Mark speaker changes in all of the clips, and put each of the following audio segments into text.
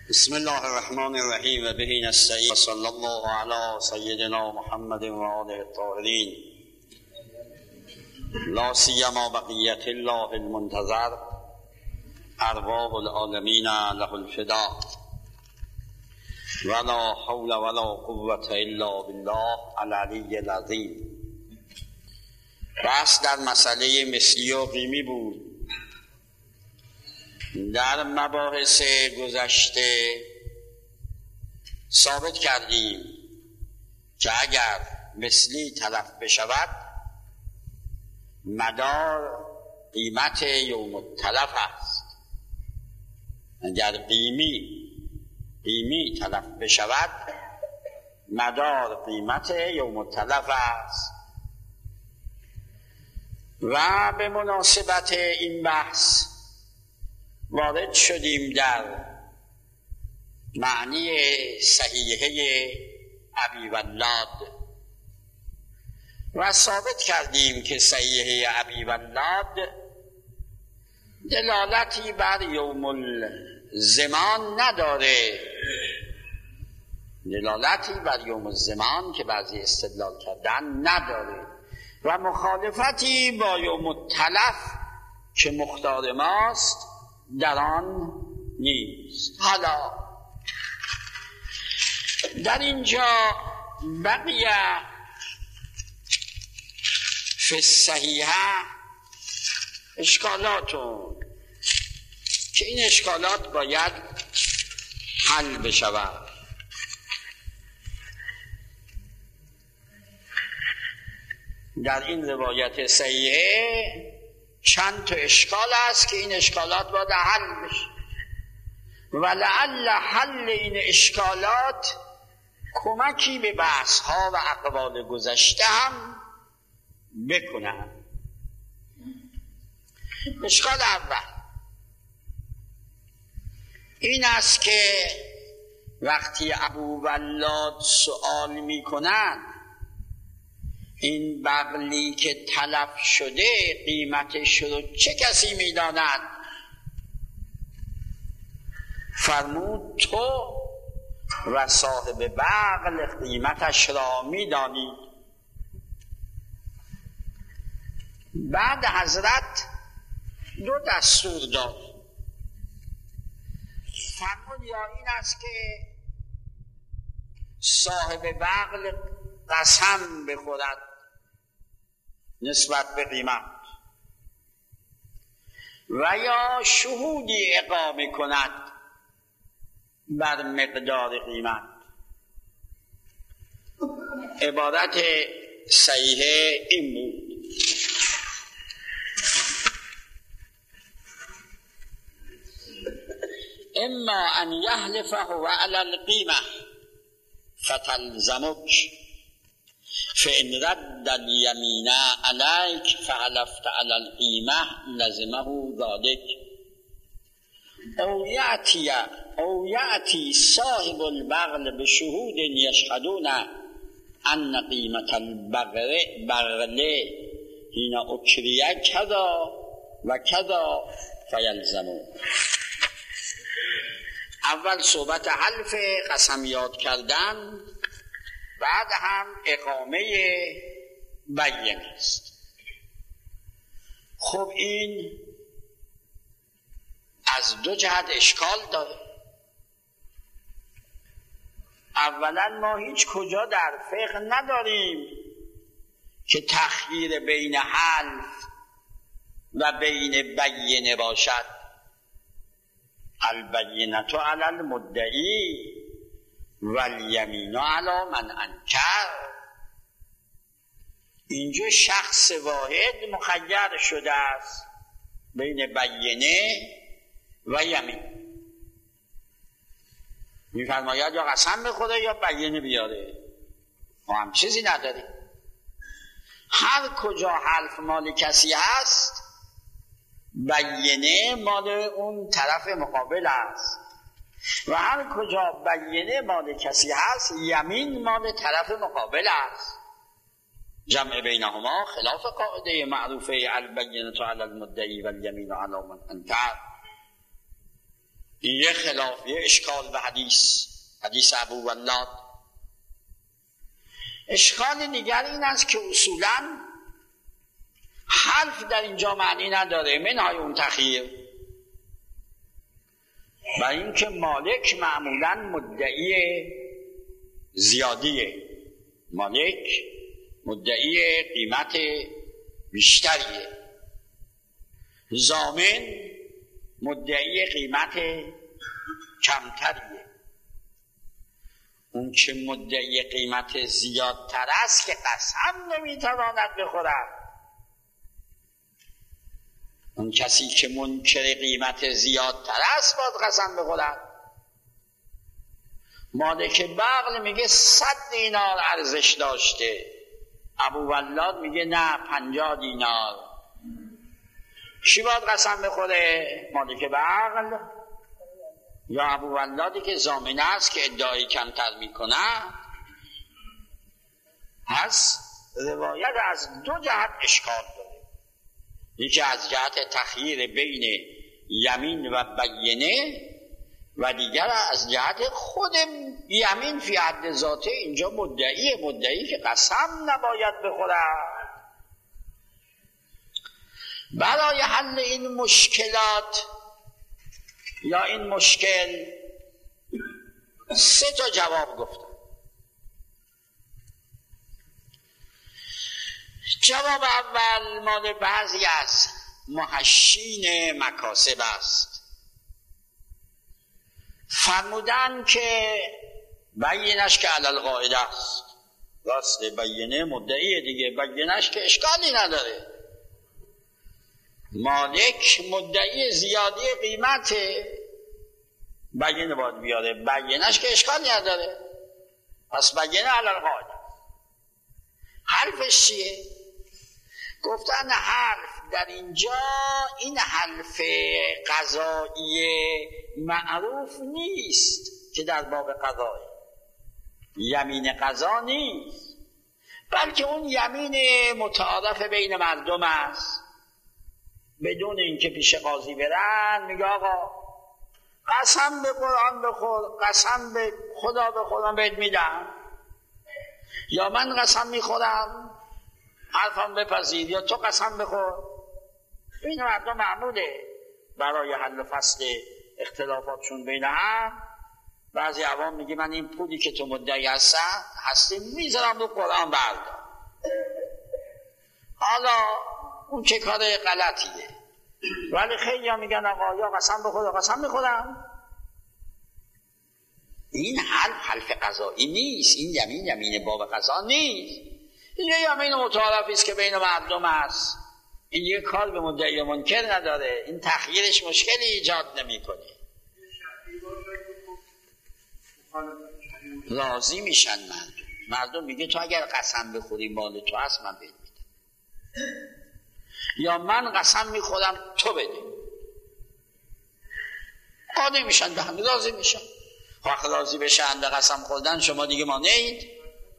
Speaker 1: بسم الله الرحمن الرحیم و به نستعین و صلی الله علی سیدنا محمد و آله الطاهرین لا سیما بقیت الله المنتظر ارواح العالمین له الفداء ولا حول ولا قوة الا بالله العلی العظیم. بحث در مسئله مثلی و قیمی بود. در مباحث گذشته ثابت کردیم که اگر مثلی تلف بشود مدار قیمت یوم التلف است. اگر قیمی تلف بشود مدار قیمت یوم التلف است. و به مناسبت این بحث وارد شدیم در معنی صحیحه ابی ولاد و ثابت کردیم که صحیحه ابی ولاد دلالتی بر یوم الزمان نداره، دلالتی بر یوم الزمان که بعضی استدلال کردن نداره و مخالفتی با یوم التلف که مختار ماست در آن نیست. حالا در اینجا بقیه فی الصحیحه اشکالاتون که این اشکالات باید حل بشود. در این روایت صحیحه چند تا اشکال است که این اشکالات باید حل بشه و لعل حل این اشکالات کمکی به بحث ها و اقوال گذشته هم بکنن. اشکال اول این است که وقتی ابو ولاد سوال میکنن این بغلی که تلف شده قیمتش رو چه کسی میداند؟ فرمود تو و صاحب بغل قیمتش را میدانید. بعد حضرت دو دستور داد. فرمود یا این است که صاحب بغل قسم بخورد نسبت به قیمت و یا شهودی اقامه کند بر مقدار قیمت. عبارت صحیحه این بود: اما ان یحلف هو علی القیمه فتلزمک فإن رد اليمين عليك فحلفت على القيمة لزمه ذلك أو يأتي صاحب البغل بشهود يشهدون أن قيمة البغل حين أكري كذا وكذا فيلزمه. اول صحبت حلف قسم یاد کردن، بعد هم اقامه بیان است. خب این از دو جهت اشکال داره. اولا ما هیچ کجا در فقه نداریم که تخییر بین حلف و بین بیانه باشد. البینة علی المدعی والیمین علی من انکر. اینجا شخص واحد مخیر شده است بین بیانه و یمین. میفرماید یا قسم بخوره یا بیانه بیاره. ما هم چیزی نداریم. هر کجا حلف مال کسی هست بیانه مال اون طرف مقابل است و هر کجا بیانه مال کسی هست یمین مال طرف مقابل است. جمع بینهما خلاف قاعده معروفه البینة علی المدعی والیمین علی من انکر. یه خلاف، یه اشکال به حدیث ابوولاد. اشکال دیگر این است که اصولاً حرف در اینجا معنی نداره، منهای اون تخییر، و اینکه مالک معمولاً مدعی زیادیه، مالک مدعی قیمت بیشتریه، ضامن مدعی قیمت کمتریه. اون که مدعی قیمت زیادتر است که قسم نمیتواند بخورد. اون کسی که منکر قیمت زیادتر است باید قسم بخورد. مالک بغل میگه 100 دینار ارزش داشته، ابوولاد میگه نه 50 دینار. کی باید قسم بخوره؟ مالک بغل یا ابوولادی که ضامن است که ادعای کمتر میکنه؟ پس روایت از دو جهت اشکال داره. یکی از جهت تخییر بین یمین و بینه، و دیگر از جهت خود یمین فی حد ذاته. اینجا مدعی که قسم نباید بخورد. برای حل این مشکلات یا این مشکل 3 جواب گفتم. جواب اول مال بعضی از محشین مکاسب است. فرمودن که بینش که علل قاعده است. راست، بینه مدعیه دیگه، بینش که اشکالی نداره. مالک مدعی زیادی قیمت، بینه باید بیاره، بینش که اشکالی نداره، پس بینه علل قاعده. حرفش چیه؟ گفتن حرف در اینجا این حرف قضایی معروف نیست که در باب قضایی یمین قضا نیست، بلکه اون یمین متعارف بین مردم است. بدون اینکه پیش قاضی برن میگه آقا قسم به قرآن بخور، قسم به خدا بخورم بهت میدم، یا من قسم میخورم حرفم بپذیر، یا تو قسم بخور. این مردم معموله برای حل فصل اختلافاتشون بین هم. بعضی عوام میگه من این پولی که تو مدعی هستی میذارم رو قرآن بردار. حالا اون چه کار غلطیه، ولی خیلی میگن آقا یا قسم بخور قسم میخورم. این حلف قضایی نیست، این یمین باب قضا نیست. این یه یمین متعارفی است که بین مردم است. این یه کار به مدعی منکر نداره، این تخییرش مشکلی ایجاد نمیکنه. راضی میشن مردم میگه تو اگر قسم بخوری مال تو هست من بهت میدم، یا من قسم میخورم تو بده. قانع میشن به هم، راضی میشن. وقت راضی بشن به قسم خوردن شما دیگه مانعید.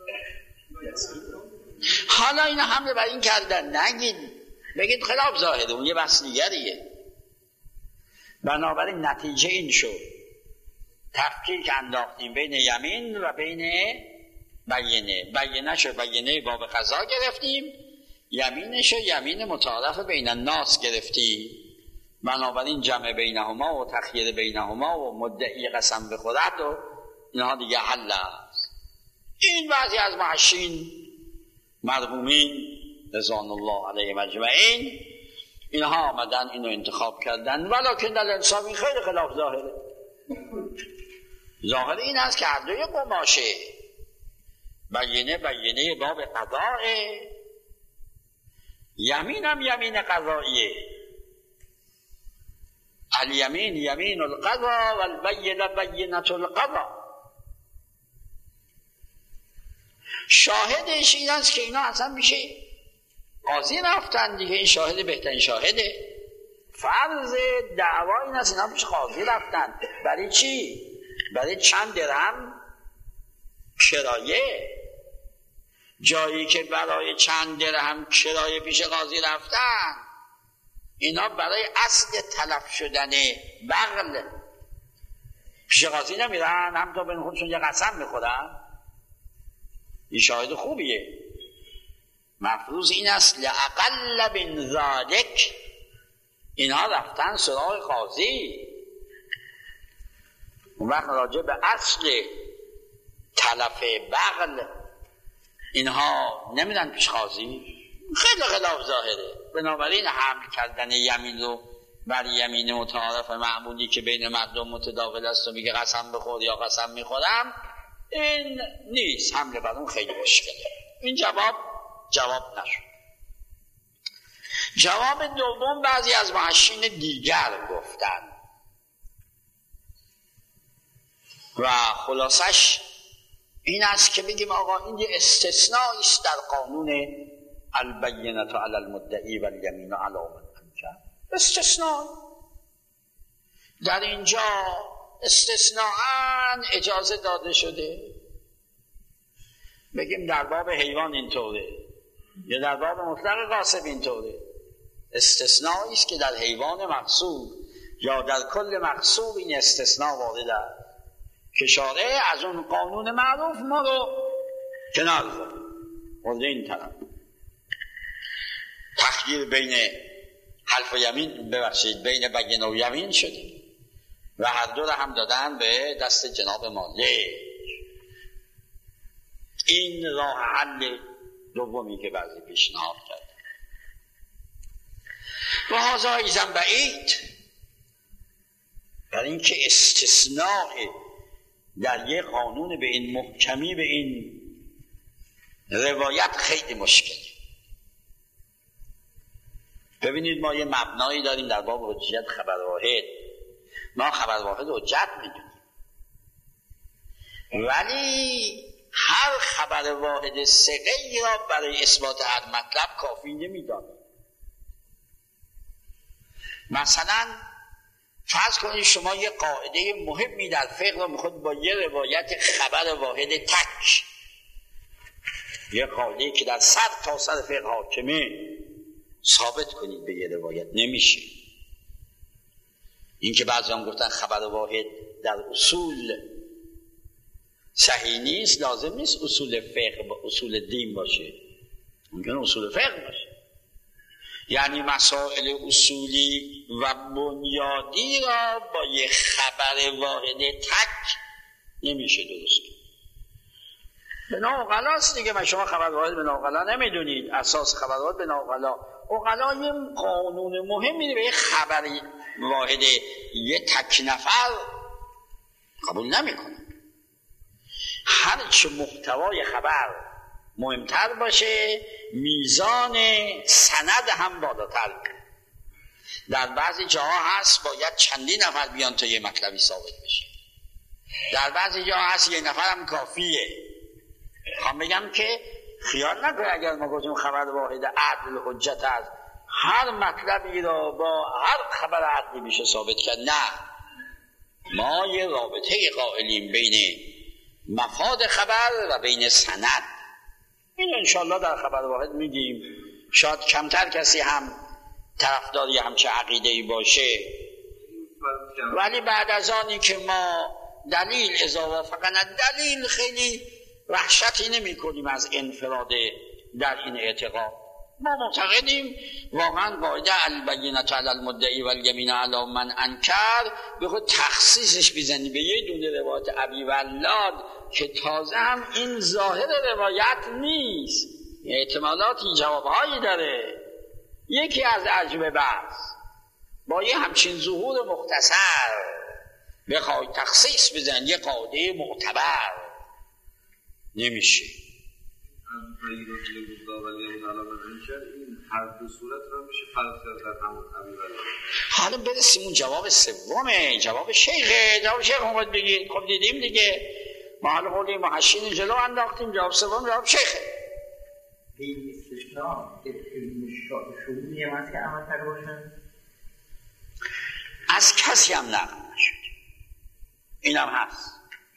Speaker 1: حالا این حمله بر این کردن نگید، بگید خلاف ظاهره، اون یه بحث دیگریه. بنابراین نتیجه این شد تفکیک انداختیم بین یمین و بین بینه شو بینه باب قضا گرفتیم، یمینشو یمین متعارف بین الناس گرفتیم. بنابراین جمع بینهما و تخییر بینهما و مدعی قسم بخورد و اینها دیگه حل است. این بعضی از محشین مرحومین رضوان الله علیهم اجمعین اینها آمدن اینو انتخاب کردن، ولکن در انصاف این خیلی خلاف ظاهره. ظاهر این است که هر دوی قماشه، بینه باب قضاء، یمینم یمین قضاییه. الیمین یمین القضا و البینه بینه القضا. شاهدش این است که اینا اصلا میشه قاضی رفتن دیگه، این شاهد بهترین شاهده. فرض دعوا این است اینا پیش قاضی رفتن. برای چی؟ برای چند درهم کرایه. جایی که برای چند درهم کرایه پیش قاضی رفتن، اینا برای اصل تلف شدن بغل پیش قاضی نمیرن، هم تا بین خودشون یه قسم میخورن. این شاهد خوبیه. مفروض این است لأقل من ذالک، اینها رفتن سراغ قاضی. اون وقت راجع به اصل تلف بغل اینها نمیدن پیش قاضی، خیلی خلاف ظاهره. بنابراین حمل کردن یمین رو بر یمین متعارف معمولی که بین مردم متداول است و میگه قسم بخور یا قسم میخورم، این نیست. حمله بر اون خیلی مشکله. این جواب نشد. جواب دوم بعضی از محشین دیگر گفتن و خلاصش این است که بگیم آقا این یه استثناء است در قانون البینة علی المدعی و الیمین علی من انکر. استثناء در اینجا استثناءً اجازه داده شده. بگیم در باب حیوان اینطوره یا در باب مطلق غاصب اینطوره. استثناء است که در حیوان مغصوب یا در کل مغصوب این استثناء وارد است که شارع از اون قانون معروف ما رو کنار زده، وارد این طرف تخییر بین حلف و یمین بین بینه و یمین شده و هر دو رو هم دادن به دست جناب مالک. این راه حل دومی که بعضی پیشنهاد کرد. و هذا ایضا بعید، در این که استثناء در یک قانون به این محکمی به این روایت خیلی مشکل. ببینید ما یه مبنایی داریم در باب حجیت خبر واحد. ما خبر واحد حجت میدونیم، ولی هر خبر واحد ثقه‌ای را برای اثبات هر مطلب کافی نمیدانیم. مثلا فرض کنید شما یه قاعده مهمی در فقه رو میخواد با یه روایت خبر واحد تک، یه قاعده که در سر تا سر فقه حاکمه، ثابت کنید به یه روایت. نمیشه. این که بعضی هم گفتن خبر واحد در اصول صحیح نیست، لازم نیست اصول فقه با اصول دین باشه، ممکن اصول فقه باشه. یعنی مسائل اصولی و بنیادی را با یه خبر واحد تک نمیشه درست کرد. به ناقلا است دیگه. من شما خبر واحد به ناقلا نمیدونید، اساس خبر واحد به ناقلا. اقلا یه قانون مهمی به یه خبر واحد یه تک نفر قبول نمیکنه. هرچه محتوای خبر مهمتر باشه، میزان سند هم بالاتر. در بعضی جاها هست باید چندین نفر بیان تا یه مطلبی ثابت بشه، در بعضی جاها هست یه نفر هم کافیه. خواهم بگم که خیال نکنه اگر ما گفتیم خبر واحد عدل حجت است، هر مطلبی را با هر خبر عدلی میشه ثابت کرد. نه، ما یه رابطه قائلیم بین مفاد خبر و بین سند. این انشالله در خبر واحد میگیم. شاید کمتر کسی هم طرفداری همچه عقیده‌ای باشه، ولی بعد از آنی که ما دلیل اضافه فقط دلیل خیلی وحشتی نمی کنیم از انفراد در این اعتقاد. ما معتقدیم واقعا قاعده البینة علی المدعی و الیمین علی من انکر به خود تخصیصش بزنی به یه دونه روایت ابی ولاد که تازه هم این ظاهر روایت نیست، احتمالاتی جوابهایی داره. یکی از عجب بحث با یه همچین ظهور مختصر بخوای تخصیص بزن یه قاعده معتبر نمیشه. حالا برسیم اون جواب سومه، جواب شیخه. جواب شیخ هم باید بگید. خب دیدیم دیگه، ما حالا قولی محشین جلو انداختیم. جواب سوم جواب شیخه.
Speaker 2: این استثناء که شروعی هم هست که عمل کرده باشن،
Speaker 1: از کسی هم نقل نشد. این هم هست.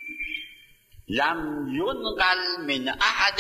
Speaker 1: لم ينقل من احد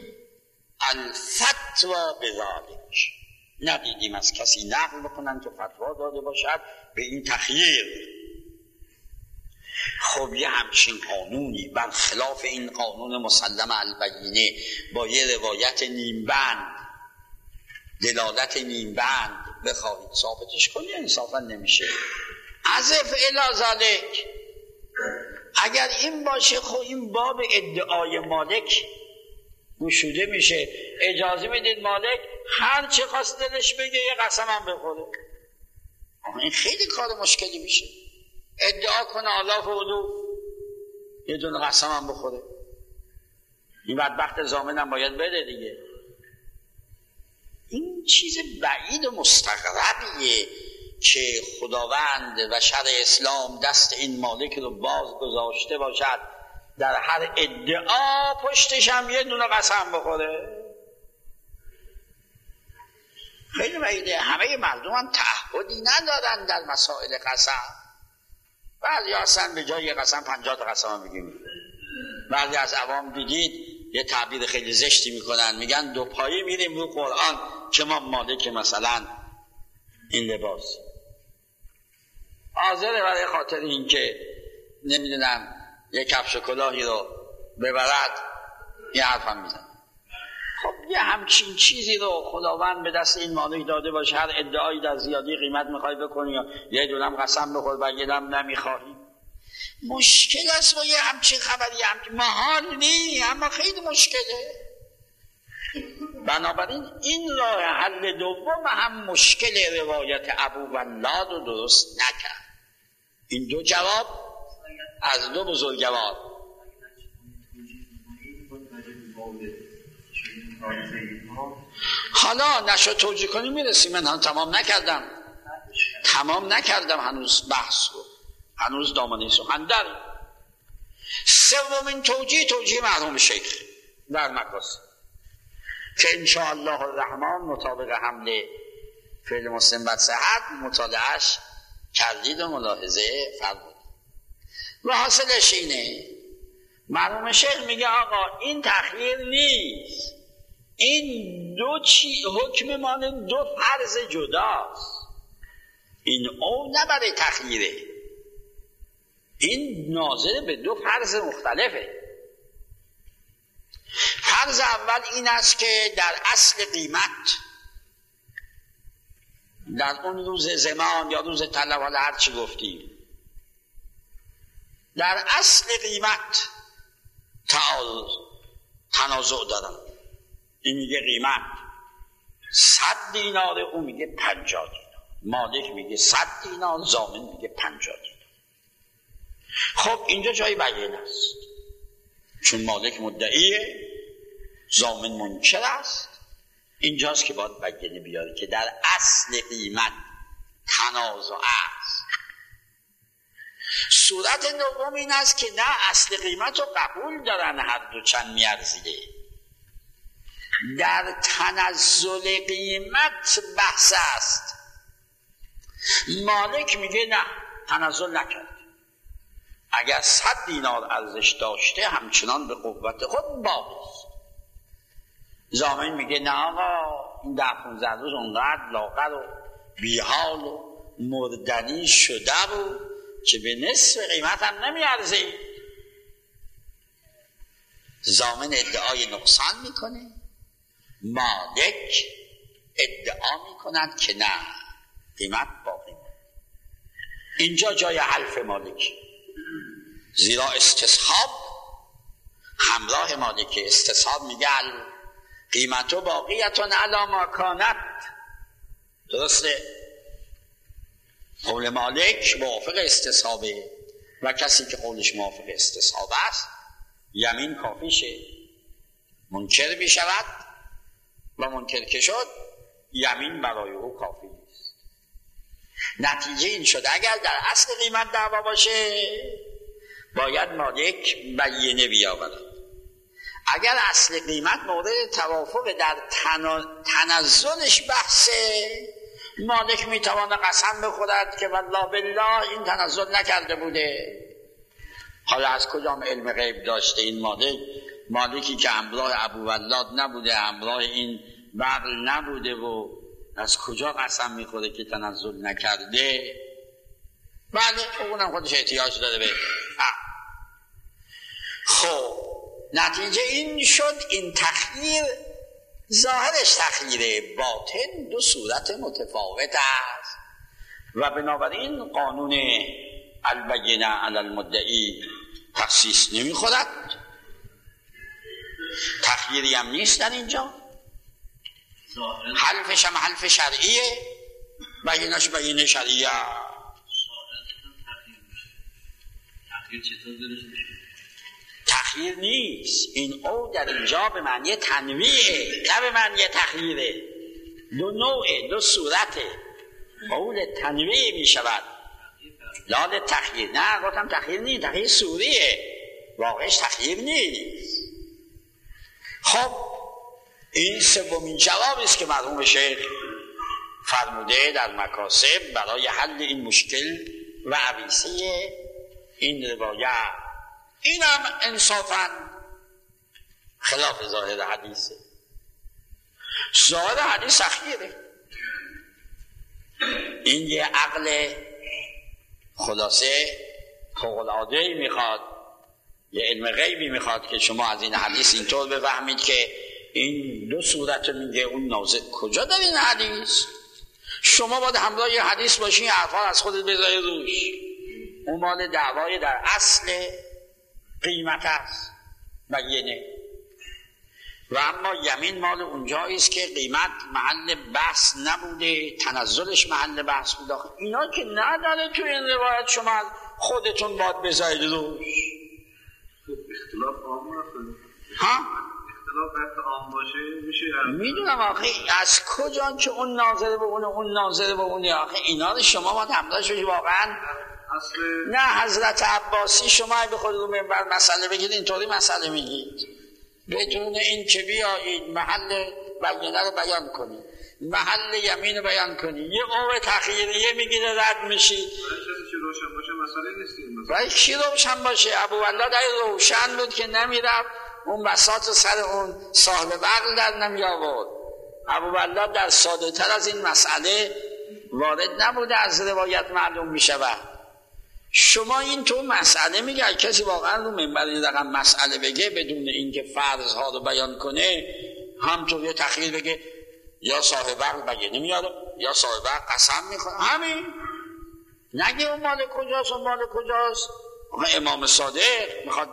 Speaker 1: الفتوى بذلك. ندیدیم از کسی نقل بکنن که فتوا داده باشد به این تخییر. خب یه همچین قانونی برخلاف این قانون مسلم البینه با یه روایت نیمبند، دلالت نیمبند بخواهید ثابتش کنی، انصافا نمیشه. عزف الی ذالک اگر این باشه، خب این باب ادعای مالک گشوده میشه. اجازه میدید مالک هر چه خواست دلش بگه یه قسم هم بخوره. این خیلی کار مشکلی میشه. ادعا کنه آلاف علوف یه دونه قسم هم بخوره. این بدبخت ضامن هم باید بده دیگه. این چیز بعید و مستغربیه که خداوند و شرع اسلام دست این مالک رو باز گذاشته باشد در هر ادعا پشتش هم یه دونه قسم بخوره. خیلی بعیده. همه مردم هم تعهدی ندارن در مسائل قسم. بعضی اصلا به جای یه قسم 50 تا قسم هم میگیم. بعضی از عوام دیدید یه تعبیر خیلی زشتی میکنن، میگن دو پایی میریم رو قرآن که ما مالک مثلا این لباس حاضره برای خاطر این که نمیدونم یه کفش کلاهی رو ببرد یه حرف هم میزن. خب یه همچین چیزی رو خداوند به دست این مالک داده باشه، هر ادعایی در زیادی قیمت میخوای بکنی یا یه دونم قسم بخور و یه دونم نمیخواهی، مشکل است با یه همچین خبری. همچین محال نی، اما خیلی مشکله. بنابراین این راه حل دوم هم مشکل روایت ابوالولاد رو درست نکرد. این دو جواب از دو بزرگوار. حالا نشد توجیه کنی میرسیم. من هم تمام نکردم هنوز بحث رو، هنوز دامنه سخن داریم. سومین توجیه مرحوم شیخ در مقاصد که انشاءالله الرحمن مطابق حمل فعل مسلم بر صحت مطالعهش کردید و ملاحظه فرمودید. و حاصلش اینه مرحوم شیخ میگه آقا این تخییر نیست، این حکم مانند دو فرض جداست. این او نه برای تخییره، این ناظر به دو فرض مختلفه. فرض اول این است که در اصل قیمت در اون روز زمان یا روز طلب، حالا هر چی گفتیم، در اصل قیمت تنازع دارن. این میگه قیمت 100 دینار، اون میگه 50 دینار. مالک میگه 100 دینار، ضامن میگه 50 دینار. خب اینجا جای بیان است، چون مالک مدعیه، ضامن منکر است. اینجاست که باید بیانه بیاره که در اصل قیمت تنازع است. صورت دوم این است که نه، اصل قیمت رو قبول دارن هر دو چند میارزیده. در تنزل قیمت بحث است. مالک میگه نه، تنزل نکرد، اگر 100 دینار ارزش داشته همچنان به قوت خود باقی است. ضامن میگه نه آقا، این 10-15 روز اونقدر لاغر و بیحال و مردنی شده بود که به نصف قیمت هم نمیارزه. ضامن ادعای نقصان میکنه، مالک ادعا میکند که نه، قیمت باقی. اینجا جای حلف مالک، زیرا استصحاب همراه مالک. استصحاب میگه قیمتو باقیتون علی ما کانت. درسته؟ قول مالک موافق استصحابه و کسی که قولش موافق استصحاب است یمین کافیشه. منکر میشود و منکر که شد یمین برای او کافی نیست. نتیجه این شد اگر در اصل قیمت دعوا باشه باید مالک بیانه بیاورد. اگر اصل قیمت مورد توافق در تنزلش بحثه، مالک میتواند قسم بخورد که والله بالله این تنزل نکرده بوده. حالا از کجا علم غیب داشته این مالکی که همراه ابوالولاد نبوده، همراه این بغل نبوده و از کجا قسم میخوره که تنزل نکرده؟ بله، اونم خودش احتیاج داره به خب نتیجه این شد این تخییر ظاهرش تخییره، باطن دو صورت متفاوت است و بنابراین قانون البینه علی المدعی تخصیص نمیخورد. تخییری هم نیست در اینجا، حلفش هم حلف شرعیه، بینش بینه شرعیه. تخییر نیست، این او در اینجا به معنی تنویعه نه به معنی تخییره. دو نوعه، دو صورته، قول تنویع می شود لال تخییر. نه گفتم تخییر نیست، تخییر صوریه، واقعش تخییر نیست. خب این سومین جوابی است که مرحوم شیخ فرموده در مکاسب برای حل این مشکل و عویصه این روایت. این هم انصافاً خلاف ظاهر حدیثه. ظاهر حدیث تخییره. این یه عقل خلاصه فوق‌العاده‌ای میخواد، یه علم غیبی میخواد که شما از این حدیث اینطور بفهمید که این دو صورت میگه اون نازل کجا در این حدیث. شما باید همراه یه حدیث باشین، حرفا از خودت بذاری روش. اون مال دعوای در اصل قیمت است بینه، و اما یمین مال اونجاییست که قیمت محل بحث نبوده، تنزلش محل بحث بوده. اینا که نداره توی این روایت، شما خودتون باید بذارید روش.
Speaker 3: اختلاف عام
Speaker 1: ها؟
Speaker 3: اختلاف وقت عام باشه میشه.
Speaker 1: میدونم آخه از کجا که اون ناظره به اونه اون ناظره به اونه، آخه اینا رو شما باید همراه شدید واقعا. نه حضرت عباسی شما به خود رو منبر مسئله بگید اینطوری مسئله میگید بدون این که بیایید محل بینه رو بیان کنید، محل یمین رو بیان کنید، یه قوه تخییریه میگید رد میشید. برای چی روشن باشه؟ ابوالله در روشن بود که نمیرفت اون بساط سر اون صاحب بغل در نمی آورد. ابوالله در ساده تر از این مسئله وارد نبوده، از روایت معلوم میشود. شما این تو مسئله میگه، کسی واقعا رو منبر این رقم مسئله بگه بدون اینکه فرض ها رو بیان کنه، همطور یه تخییر بگه یا صاحب عقل بگه نمیاره یا صاحب عقل قسم میخواد، همین نگه اون مال کجاست اون مال کجاست. امام صادق میخواد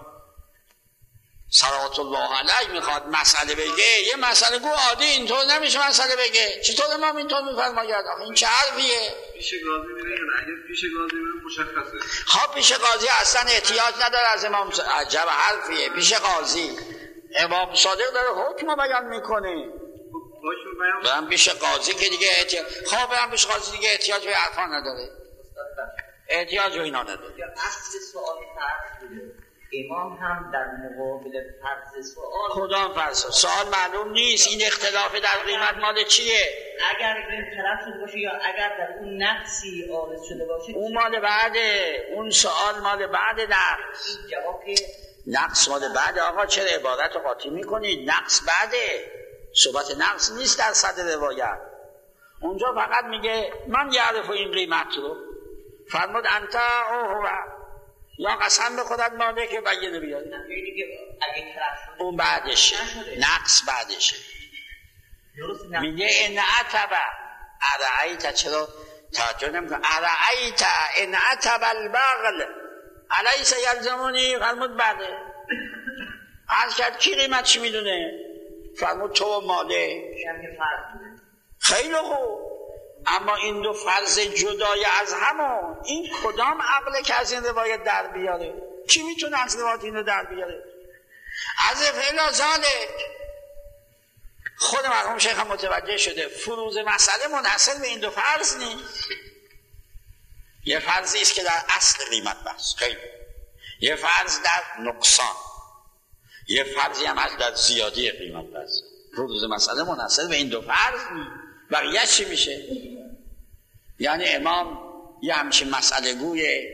Speaker 1: صلوات الله علیه میخواد مسئله بگه، یه مسئله گو عادی اینطور نمیشه مسئله بگه، چطور امام اینطور میفرماید؟ آخه این چه حرفیه؟
Speaker 3: پیش قاضی میره اگه پیش قاضی میره مشخصه.
Speaker 1: ها پیش قاضی اصلا احتیاج نداره از امام. عجب حرفیه. پیش قاضی امام صادق داره حکم بیان میکنه، برم پیش قاضی که دیگه احتیاج، خب برم پیش قاضی دیگه احتیاج به حرفا نداره، احتیاج به اینا نداره.
Speaker 2: اصل سوال فرض بوده، امام هم در مقابل فرض سوال
Speaker 1: کدام فرض؟ سوال معلوم نیست. این اختلاف در قیمت مال چیه؟
Speaker 2: اگر طرف شده باشه یا اگر در اون نقصی آرز شده باشه
Speaker 1: اون مال بعده، اون سوال مال بعد نقص.
Speaker 2: این جواب که
Speaker 1: نقص مال بعد. آقا چرا عبارت رو قاطی میکنید؟ نقص بعده، صحبت نقص نیست در صدر روایت. اونجا فقط میگه من یعرف این قیمت رو، فرمود انت او هو، یا قسم به خودت ماده که بگیره بیاد. اون بعدشه، نقص بعدشه. میگه ان عتب ارعیت، چرا توجه نمیکنه؟ ارعیت ان عتب البغل الیس یلزمونی، فرمود بعده. عرض کرد کی قیمت چی میدونه؟ فرمود تو و ماله. خیلی خوب، اما این دو فرض جدای از همون، این کدام عقله که از این روایت در بیاره؟ کی میتونه از روایت اینو در بیاره؟ از فعلا ذالک خود مرحوم شیخ هم متوجه شده فروض مسئله منحصر به این دو فرض نیست. یه فرضی است که در اصل قیمت بحث، خیلی، یه فرض در نقصان، یه فرضی هم از در زیادی قیمت بحث. فروض مسئله منحصر به این دو فرض نیست. بقیه چی میشه؟ یعنی امام یه همچین مسئله گوی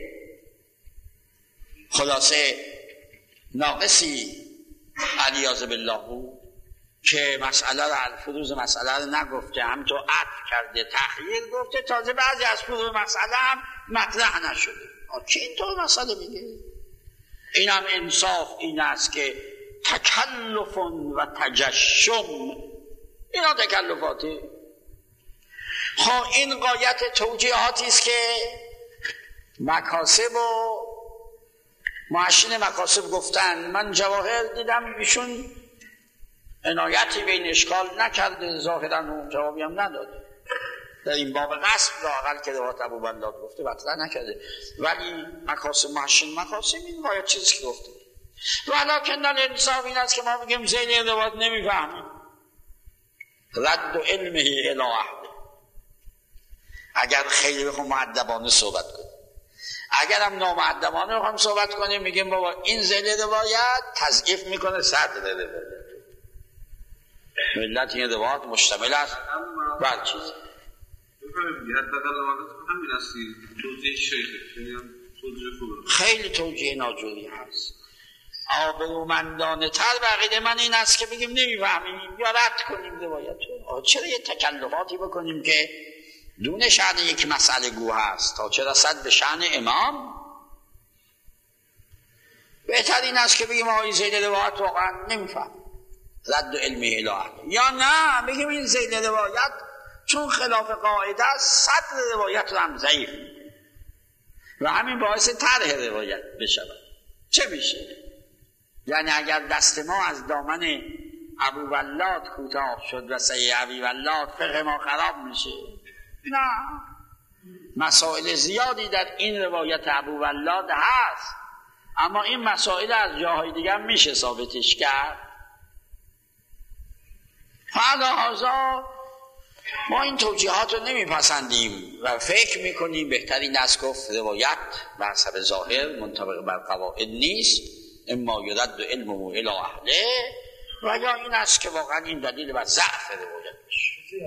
Speaker 1: خلاصه ناقصی علیاذ بالله بود که مسئله رو، فروض مسئله رو نگفته، هم تو عطف کرده، تخییر گفته، تازه بعضی از فروض مسئله هم مطرح نشده. چی اینطور مسئله میگه؟ اینم انصاف این است که تکلف و تجشم، اینا تکلفاته. خب این غایت توجیهاتی است که مکاسب و محشین مکاسب گفتن. من جواهر دیدم ایشون عنایتی به این اشکال نکرده، ظاهرا اون جوابی هم نداده در این باب قصب لااقل که روایت ابوبلاد گفته مطرح نکرده، ولی مکاسب محشین مکاسب این باید چیزی که گفته. ولکن الانصاف این است که ما بگیم زیل روایت نمیفهمیم، رد و علمه الی اهله. اگر خیلی بخوام مؤدبانه صحبت کنیم، اگر هم نامؤدبانه بخوام صحبت کنیم میگیم بابا این زیل روایت تضعیف میکنه صدر روایت. ملت این روایت مشتمل است بر چیز خیلی توجیه ناجوری هست. آبرومندانه تر بقیده من این است که بگیم نمیفهمیم یا رد کنیم روایت رو. چرا یه تکلفاتی بکنیم که دون شأن یک مسئله گو هست تا چه رسد به شأن امام؟ بهتر این است که بگیم آقای زید روایت واقعا نمیفهم، رد و علمی الی اهله، یا نه بگیم این زید روایت چون خلاف قاعده است صدر روایت رو هم ضعیف و همین باعث طرح روایت بشود. چه میشه؟ یعنی اگر دست ما از دامن ابوبلاد کوتاه شد و صحیح ابوبلاد فقه ما خراب میشه؟ نه، مسائل زیادی در این روایت ابوبلاد هست، اما این مسائل از جاهای دیگر میشه ثابتش کرد. فلذا ما این توجیهات رو نمیپسندیم و فکر میکنیم بهترین است گفت روایت بر حسب ظاهر منطبق بر قواعد نیست، اما یرد علمه الی اهله، و یا این است که واقعا این دلیل بر ضعف روایت میشه.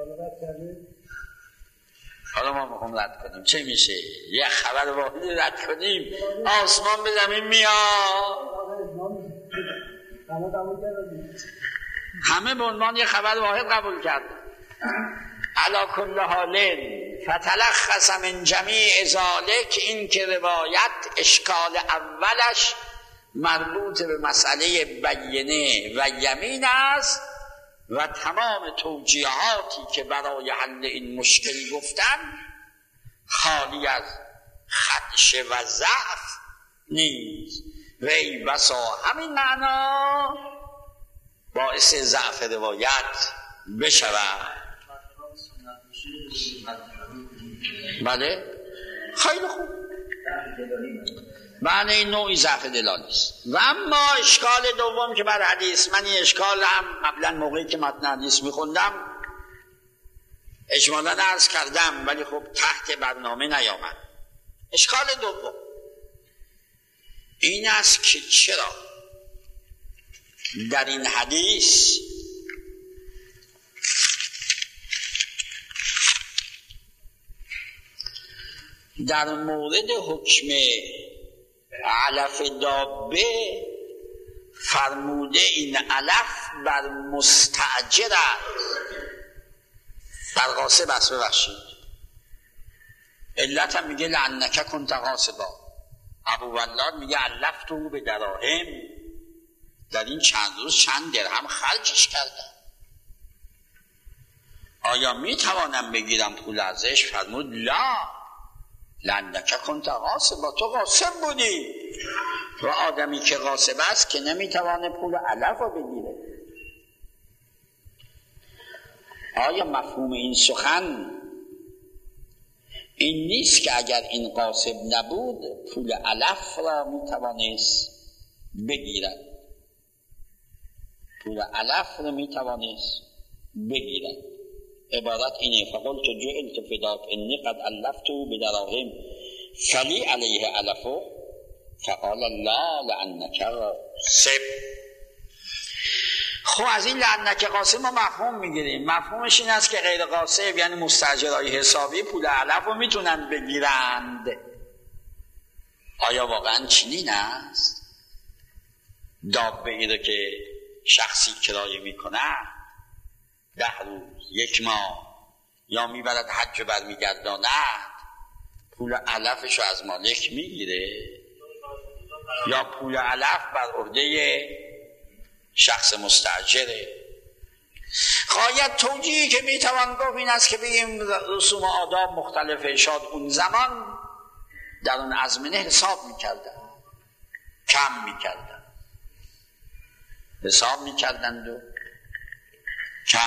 Speaker 1: حالا ما میخوام رد کنیم، چه میشه؟ یه خبر واحدی رد کنیم آسمان به زمین میاد؟ همه به عنوان یه خبر واحد قبول کردن. علی کل حال فتلخص من جمیع ذالک، این که روایت اشکال اولش مربوط به مسئله بینه و یمین است و تمام توجیهاتی که برای حل این مشکل گفتن خالی از خدشه و ضعف نیست و ای بسا همین معنا باعث ضعف روایت بشود. بله خیلی خوب، معنی این نوعی ضعف دلالی است. و اما اشکال دوم که بر حدیث، من این اشکال هم قبلا موقعی که متن حدیث میخوندم اجمالاً عرض کردم ولی خب تحت برنامه نیامد. اشکال دوم این است که چرا در این حدیث در مورد حکم علف دابه فرموده این علف بر مستأجر است، بر غاصب است. ببخشید علت هم میگه لعنک کنت غاصبا. ابوبلاد میگه علفتو به دراهم، در این چند روز چند درهم خرجش کردم، آیا میتوانم بگیرم پول ازش؟ فرمود لا، لعنک کنت غاصبا، تو غاصب بودی و آدمی که غاصب است که نمیتوانه پول علف رو بگیره. آیا مفهوم این سخن این نیست که اگر این غاصب نبود پول علف را میتوانست بگیرد؟ پول علف را میتوانست بگیرد. عبارت اینه فقلت جعلت فداک انی قد علفتو بدراهم فلی علیه علفو فقال لا لعنک غاصب. خب از این لعنک غاصب ما مفهوم میگیریم، مفهومش این است که غیر غاصب یعنی مستاجرای حسابی پول علف رو میتونن بگیرند. آیا واقعا چنین است؟ دابه ای رو که شخصی کرایه میکنه 10 روز 1 ماه یا میبرد حج و برمیگرداند پول علفش رو از مالک میگیره؟ یا پول علف بر عهده شخص مستاجره. غایت توجیهی که میتوان گفت این است که بگیم رسوم و آداب مختلفه. شاید اون زمان در اون ازمنه حساب میکردن، کم میکردن، حساب میکردند و کم.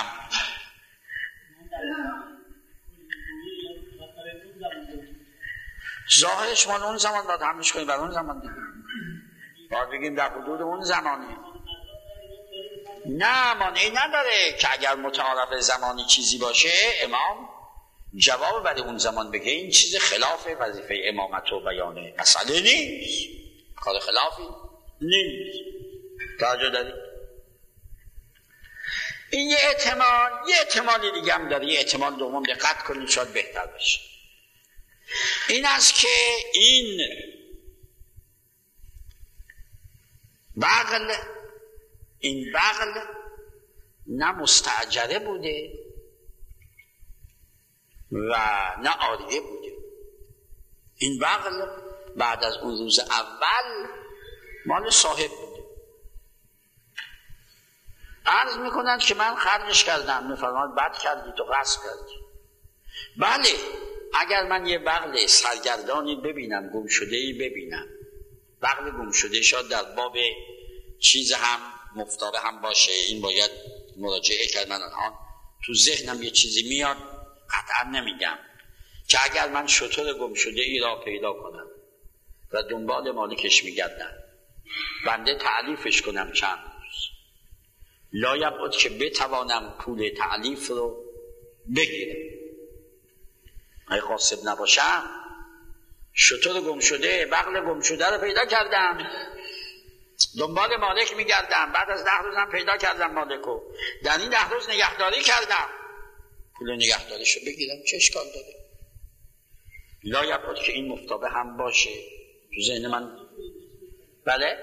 Speaker 1: ظاهرش مال اون زمان باید همش کنیم بر اون زمان دیگه، باید بگیم در حدود اون زمانه. نه مانعی نداره که اگر متعارف زمانی چیزی باشه امام جواب برای اون زمان بگه این چیز خلاف وظیفه امامت و بیانه، مسئله نیست، کار خلافی نیست. توجه دارید؟ این یه احتمالی دیگه هم داره. یه احتمال دوم دقت کنید شاید بهتر بشه. این است که این بغل نه مستاجره بوده و نه عاریه بوده. این بغل بعد از اون روز اول مال صاحب بوده. عرض میکنند که من خرجش کردم، میفرماید بد کردی تو غصب کردی. بله اگر من یه بغل سرگردانی ببینم، گمشده‌ای ببینم، بغل گمشده شاید در باب چیز هم مفتاره هم باشه، این باید مراجعه کرد. من الان تو ذهنم یه چیزی میاد، قطعا نمیگم که اگر من شتر گمشده‌ای را پیدا کنم و دنبال مالکش میگردم، بنده تعلیفش کنم چند روز، لایبعد که بتوانم پول تعلیف رو بگیرم. اگه قاصد نباشم شتر گمشده، بغل گمشده رو پیدا کردم، دنبال مالک میگردم، بعد از 10 روزم پیدا کردم مالکو، در این 10 روز نگهداری کردم، پول نگهداریشو بگیرم، چه اشکال داره؟ لایبعد که این مفتابه هم باشه تو ذهن من. بله؟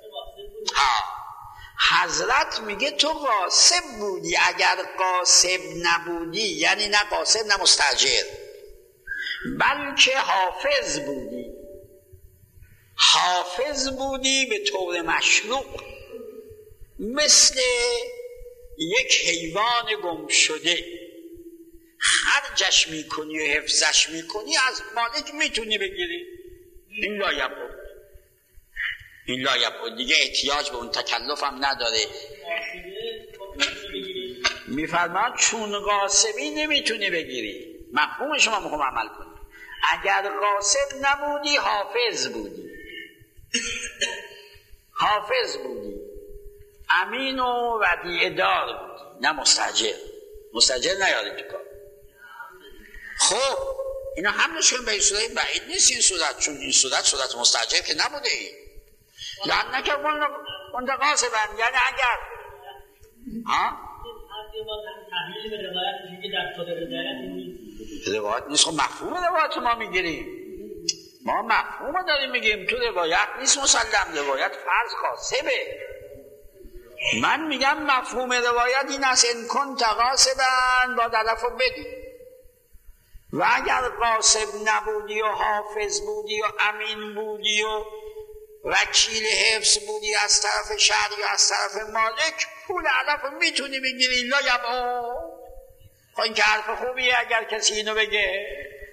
Speaker 1: حضرت میگه تو قاسب بودی. اگر قاسب نبودی، یعنی نه قاسب نه مستاجر، بلکه حافظ بودی، حافظ بودی به طور مشروع، مثل یک حیوان گم شده خرجش میکنی و حفظش میکنی، از مالک میتونی بگیری. این لایبعد، این لایبعد دیگه احتیاج به اون تکلف هم نداره. میفرماد چون قاسبی نمیتونی بگیری. مفهوم شما میخوام عمل کنی. اگر قاسب نبودی حافظ بودی، حافظ بودی، امین و ودیعه دار بودی، نه مستاجر. مستاجر نیاری تو کار. خب اینا حملشون به این صورت بعید نیست این صورت، چون این صورت مستاجر که نبوده. این لعنه که منده قاسبن، یعنی اگر روایت نیست. خب مفهوم روایت ما میگیریم، ما مفهوم داریم میگیم، تو روایت نیست مسلم، روایت فرض قاسبه. من میگم مفهوم روایت این است ان کنت قاسبن با علفو بدی، و اگر قاسب نبودی و حافظ بودی و امین بودی و وکیل حفظ بودی از طرف شهر یا از طرف مالک، پول علف میتونی بگیری. لایبعد. خب این که حرف خوبیه اگر کسی اینو بگه.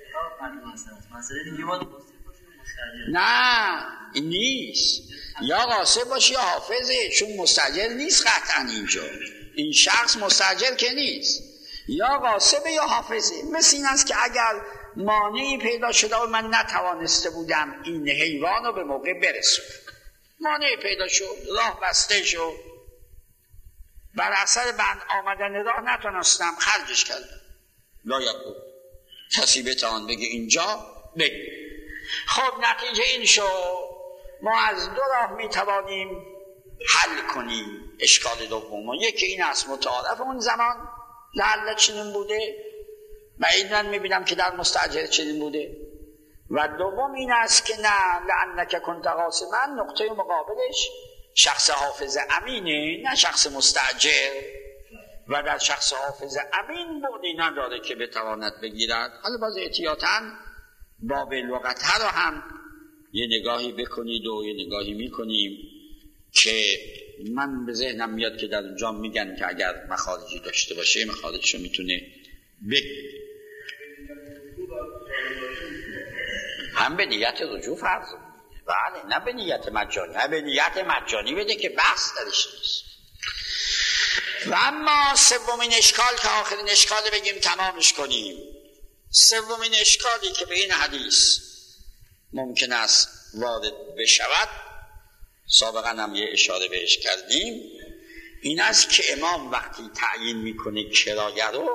Speaker 1: نه این نیست، یا قاسب باشی یا حافظه، چون مستاجر نیست قطعا اینجا. این شخص مستاجر که نیست، یا قاسبه یا حافظه. مثل این است که اگر مانعی پیدا شده و من نتوانسته بودم این حیوان رو به موقع برسونم، مانعی پیدا شد، راه بسته شد، بر اثر بند آمدن راه نتونستم، خرجش کردم. لایبعد. کسی بتوان بگه اینجا بگه. خب نتیجه این شد ما از 2 راه میتوانیم حل کنیم اشکال دوم. یکی این است متعارف اون زمان لعل چنین بوده و این میبینم که در مستاجر چنین بوده، و دوم این است که نه لعنک کنت قاسما، نقطه مقابلش شخص حافظ امینه نه شخص مستاجر، و در شخص حافظ امین بودی نداره که بتواند بگیرد. حالا باز احتیاطاً باب لغت ها رو هم یه نگاهی بکنید و یه نگاهی میکنیم که من به ذهنم میاد که در اونجا میگن که اگر مخارجی داشته باشه مخارجشو میتونه هم به نیت رجوع فرض. بله، نه به نیت مجانی. نه به نیت مجانی بده که بحث درش نیست. و اما سومین اشکال که آخرین اشکال بگیم تمامش کنیم. سومین اشکالی که به این حدیث ممکن است وارد بشود، سابقا هم یه اشاره بهش کردیم، این است که امام وقتی تعیین میکنه کرایه رو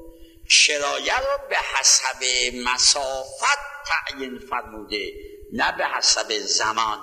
Speaker 1: به حسب مسافت تعیین فرموده، نه به حسب زمان.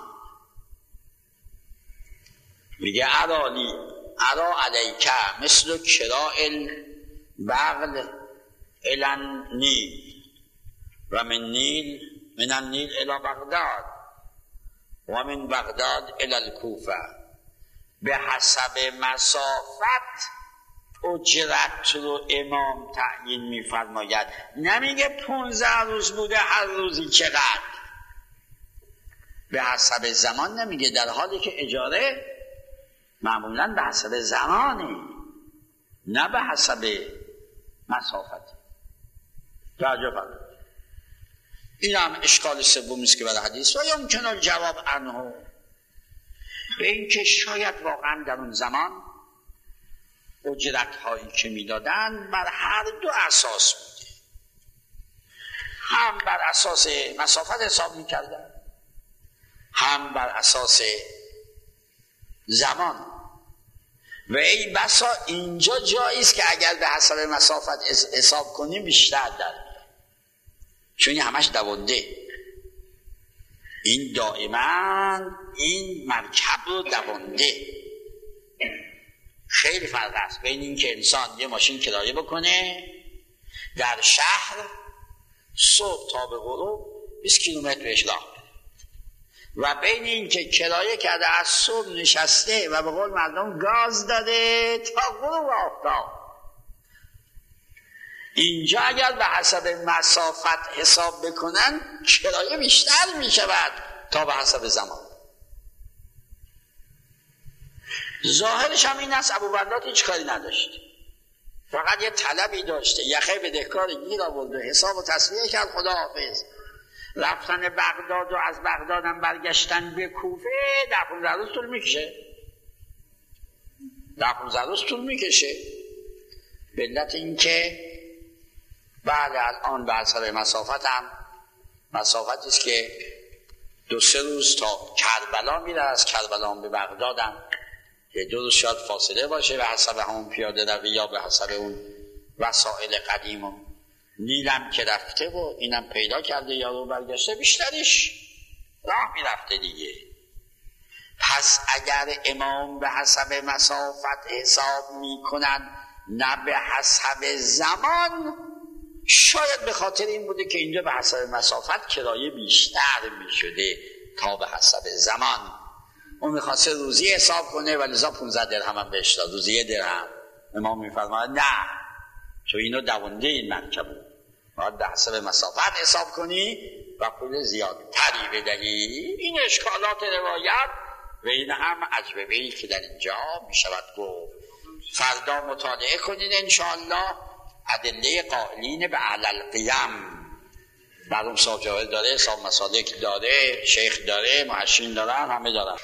Speaker 1: میگه ارا علیک مثل کراء البغل الی النیل و من النیل الی بغداد و من بغداد الی الکوفه. به حسب مسافت اجرت رو امام تعیین میفرماید. نمیگه 15 روز بوده هر روزی چقدر. به حسب زمان نمیگه، در حالی که اجاره معمولا به حسب زمانه، نه به حسب مسافت. توجه فرمایید. این هم اشکال سومی است که برای حدیث. و یمکن الجواب عنه، به این که شاید واقعا در اون زمان اجرت هایی که میدادن بر هر دو اساس بوده، هم بر اساس مسافت حساب میکردن، هم بر اساس زمان. و ای بسا اینجا جایی است که اگر به حسب مسافت حساب کنیم بیشتر در میاد، چون همش دونده. این دائما این مرکب رو دونده. خیلی فرق است بین این که انسان یه ماشین کرایه بکنه در شهر صبح تا به غروب 20 کیلومتر بهش راه، و بین این که کرایه کرده از صبح نشسته و به قول مردم گاز داده تا غروب آفتاب. اینجا اگر به حسب مسافت حساب بکنن کرایه بیشتر می شود تا به حسب زمان. ظاهرش هم این است ابوبرداد هیچ کاری نداشت، فقط یه طلبی داشته، یخه بدهکار گیر آورد و حساب و تصفیه کرد، خداحافظ. رفتن بغداد و از بغداد هم برگشتن به کوفه 10-15 روز طول میکشه. 10-15 روز طول میکشه. به علت این که بعد الان به حسب مسافت هم مسافتی است که 2-3 روز تا کربلا میره، از کربلا هم به بغداد هم 2 روز شاید فاصله باشه به حسب همون پیاده روی یا به حسب اون وسایل قدیم. و نیلم که رفته و اینم پیدا کرده یارو برگشته، بیشترش راه میرفته دیگه. پس اگر امام به حسب مسافت حساب میکنن نه به حسب زمان، شاید به خاطر این بوده که اینجا به حسب مسافت کرایه بیشتر میشده تا به حسب زمان. اون میخواسته روزی حساب کنه و لذا 15 درهم هم بهش داد، روزی 1 درهم. امام میفرماید نه، تو اینو دونده این مرکب باید به حسب مسافت حساب کنی و پول زیادتری بدهی. این اشکالات روایت و این هم اجوبه‌ای که در اینجا میشود گفت. فردا مطالعه کنید انشاءالله ادله قائلین به علل قیم. مرحوم صاحب جواهر داره، صاحب مسالک داره، شیخ داره، محشین دارن، همه دارن.